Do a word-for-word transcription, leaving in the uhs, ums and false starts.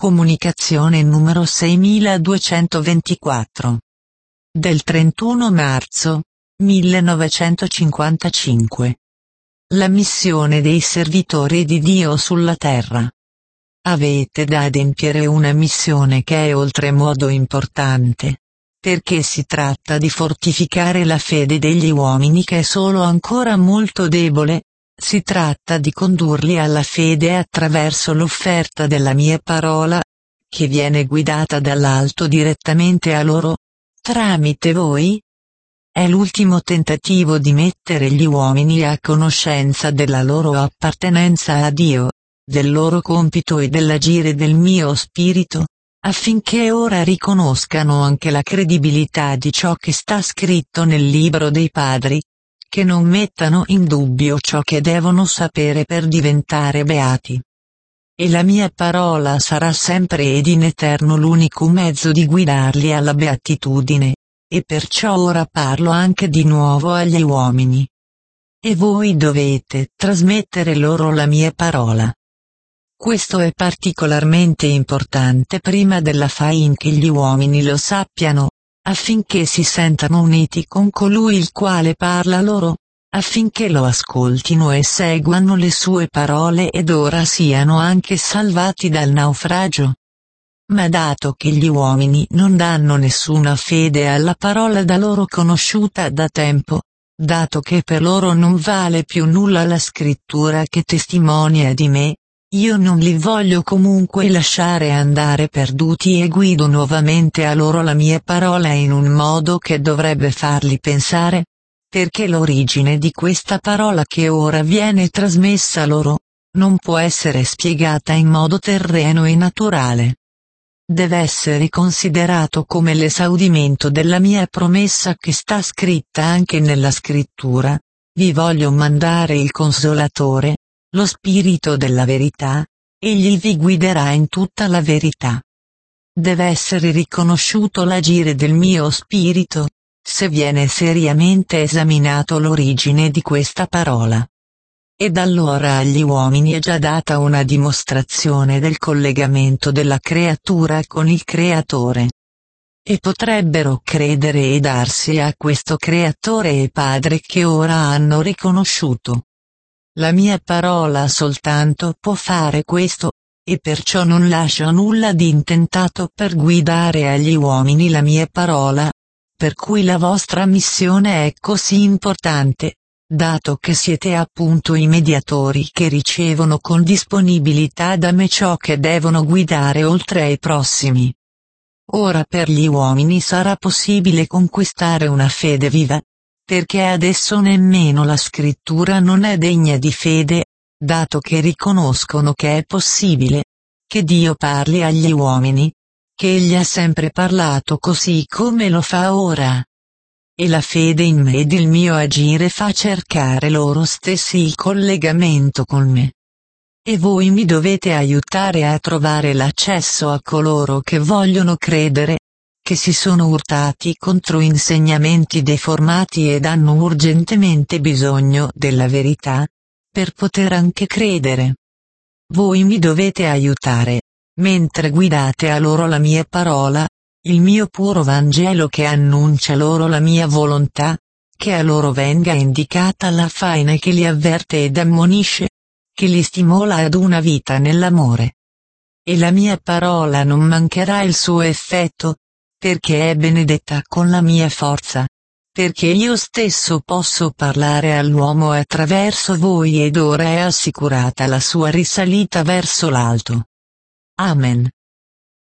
Comunicazione numero seiemiladuecentoventiquattro. Del trentuno marzo millenovecentocinquantacinque. La missione dei servitori di Dio sulla terra. Avete da adempiere una missione che è oltremodo importante, perché si tratta di fortificare la fede degli uomini che è solo ancora molto debole. Si tratta di condurli alla fede attraverso l'offerta della mia parola, che viene guidata dall'alto direttamente a loro, tramite voi. È l'ultimo tentativo di mettere gli uomini a conoscenza della loro appartenenza a Dio, del loro compito e dell'agire del mio spirito, affinché ora riconoscano anche la credibilità di ciò che sta scritto nel libro dei padri, che non mettano in dubbio ciò che devono sapere per diventare beati. E la mia parola sarà sempre ed in eterno l'unico mezzo di guidarli alla beatitudine, e perciò ora parlo anche di nuovo agli uomini. E voi dovete trasmettere loro la mia parola. Questo è particolarmente importante prima della fin che gli uomini lo sappiano, affinché si sentano uniti con colui il quale parla loro, affinché lo ascoltino e seguano le sue parole ed ora siano anche salvati dal naufragio. Ma dato che gli uomini non danno nessuna fede alla parola da loro conosciuta da tempo, dato che per loro non vale più nulla la scrittura che testimonia di me, io non li voglio comunque lasciare andare perduti e guido nuovamente a loro la mia parola in un modo che dovrebbe farli pensare, perché l'origine di questa parola che ora viene trasmessa loro, non può essere spiegata in modo terreno e naturale. Deve essere considerato come l'esaudimento della mia promessa che sta scritta anche nella scrittura: vi voglio mandare il Consolatore, lo Spirito della verità, egli vi guiderà in tutta la verità. Deve essere riconosciuto l'agire del mio spirito, se viene seriamente esaminato l'origine di questa parola. Ed allora agli uomini è già data una dimostrazione del collegamento della creatura con il Creatore. E potrebbero credere e darsi a questo Creatore e Padre che ora hanno riconosciuto. La mia parola soltanto può fare questo, e perciò non lascio nulla di intentato per guidare agli uomini la mia parola, per cui la vostra missione è così importante, dato che siete appunto i mediatori che ricevono con disponibilità da me ciò che devono guidare oltre ai prossimi. Ora per gli uomini sarà possibile conquistare una fede viva, perché adesso nemmeno la scrittura non è degna di fede, dato che riconoscono che è possibile che Dio parli agli uomini, che egli ha sempre parlato così come lo fa ora. E la fede in me ed il mio agire fa cercare loro stessi il collegamento con me. E voi mi dovete aiutare a trovare l'accesso a coloro che vogliono credere, che si sono urtati contro insegnamenti deformati ed hanno urgentemente bisogno della verità, per poter anche credere. Voi mi dovete aiutare, mentre guidate a loro la mia parola, il mio puro Vangelo che annuncia loro la mia volontà, che a loro venga indicata la faina che li avverte ed ammonisce, che li stimola ad una vita nell'amore. E la mia parola non mancherà il suo effetto, perché è benedetta con la mia forza, perché io stesso posso parlare all'uomo attraverso voi ed ora è assicurata la sua risalita verso l'alto. Amen.